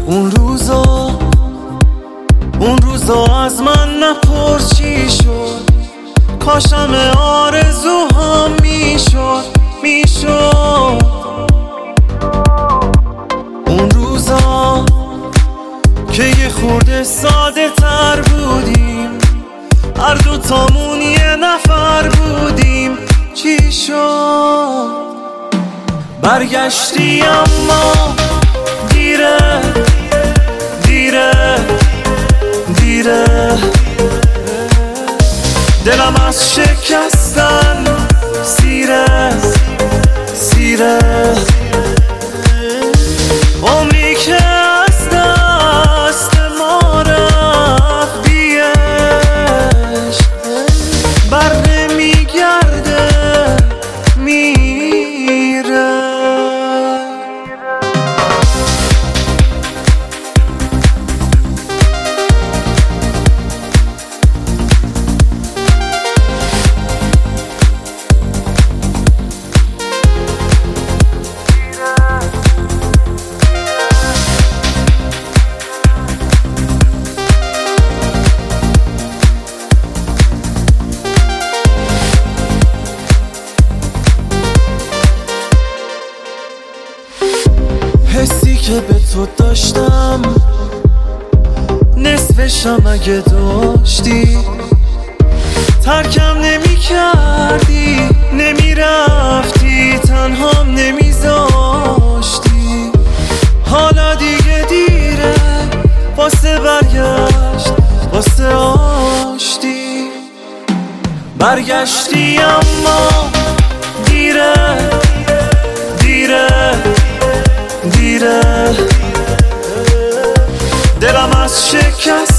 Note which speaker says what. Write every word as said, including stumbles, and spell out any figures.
Speaker 1: اون روزا اون روزا از من نپرس چی شد، کاشم آرزوهام میشد میشد اون روزا که یه خورده ساده تر بودیم، هر دوتامون یه نفر بودیم. چی شد؟ برگشتی اما دیره دیره دیره، دلم از شکستن سیره سیره، عمری که از دست ما رفت بی عشق، بر نمیگرده میره. حسی که به تو داشتم نصفشم اگه داشتی، ترکم نمی کردی نمی رفتی، تنهام نمی زاشتی. حالا دیگه دیره واسه برگشت واسه آشتی، برگشتی اما دیره دیره دیره، دلم از شکست